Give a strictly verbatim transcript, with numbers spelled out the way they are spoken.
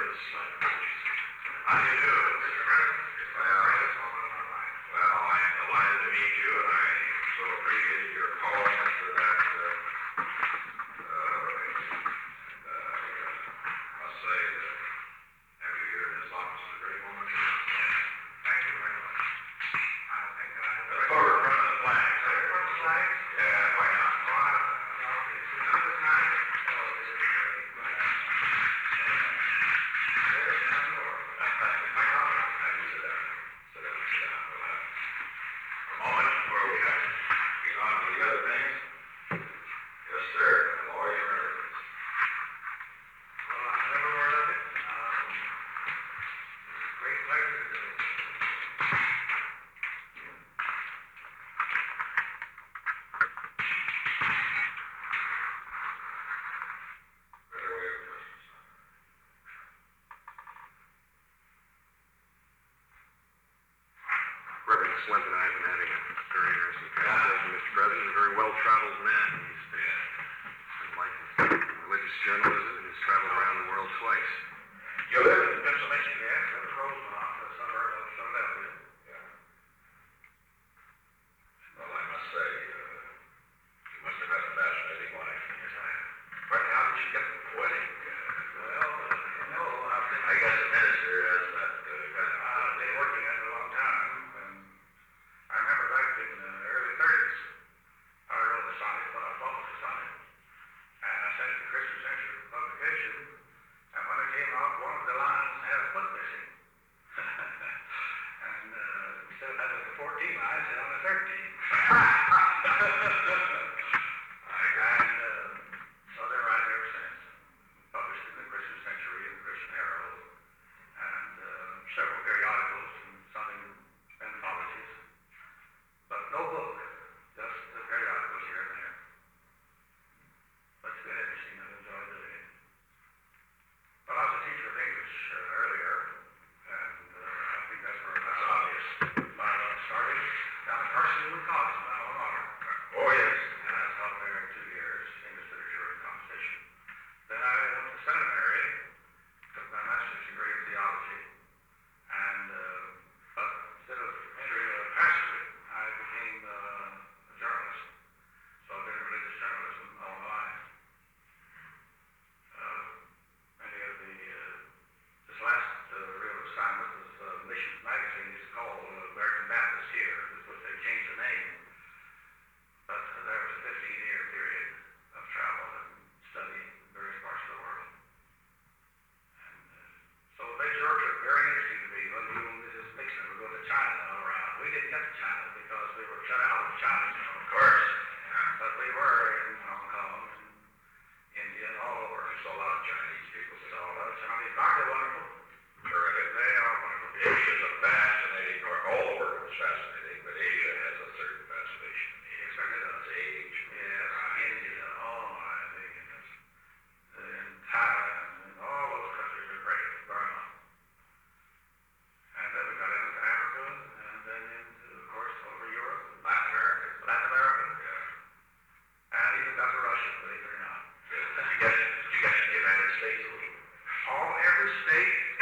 How do you do, Mister President? Well, well, I am delighted to meet you, and I so appreciate your call for that. Uh, uh, uh, I'll say that every year in this office is a great moment. Thank you very much. I think I. The photo from the flag. From the flag? Yeah, why not? Why not? Okay, so this night. Oh, this is great. There's none more. My honor. I do sit down. Sit down, sit down. We'll have a moment where we have to get on to the other things. Yes, sir. Lawyer Rivers. Well, I never heard of it. Um, it's a great pleasure to do it. Better way of questions. Reverend Slint and I have been having a very interesting conversation, Mister President. He's a very well-traveled man. He's been enlightened in religious journalism, and he's traveled around the world twice. You live in Pennsylvania, yes? Live in Rosemont, a suburb of Philadelphia. Yeah. Well, I must say, uh, you must have had a fascinating life. Yes, I have. But how did you get the wedding? Uh, well, uh, no, I, I guess the minister has that uh, kind of... Uh, I've been working at it a long time, and I remember back in the early thirties, I wrote a sonnet, what I thought was a sonnet, and I sent it to Christian Century publication, and when it came out, one of the lines had a foot missing. And uh, instead of having the fourteen lines, it had only thirteen. And uh, so they're right ever since. Published in the Christian Century and the Christian Herald, and uh, several periodicals and some anthologies. But no book, just the periodicals here and there. But it's been interesting. I've enjoyed doing it. Well, I was a teacher of English uh, earlier, and uh, I think that's where that's obvious. I started down at Carson Newman College, my alma mater. Oh, yes. And I taught there two years, English literature and composition. Then I went to seminary, took my master's degree in theology, and uh, but instead of entering a pastorate, I became uh, a journalist. So I've been in religious journalism all my life. Uh, many of the, uh, this last uh, real assignment was uh, Missions Magazine. It's called uh, American Baptist here, which they changed the name. But uh, there was a fifteen-year period of travel and study in various parts of the world. And uh, so it made your trip very interesting to me. When you and Missus Nixon would go to China all around. We didn't get to China because we were shut out of China, of course. But we were in Hong Kong and India and all over. We saw a lot of Chinese people. We saw a lot of Chinese. Aren't they wonderful? Terrific. They are wonderful. Asia's a fascinating part. All the world is fascinating, but Asia has a certain fascination. It certainly does. Age. Yes. India. Oh my goodness. And Thailand and all those countries are great. Burma. And then we got into Africa, and then into, of course, over Europe, Latin America. Latin America? Yeah. And even got to Russia, believe it or not. Did you get, did you get to the United States? All, every state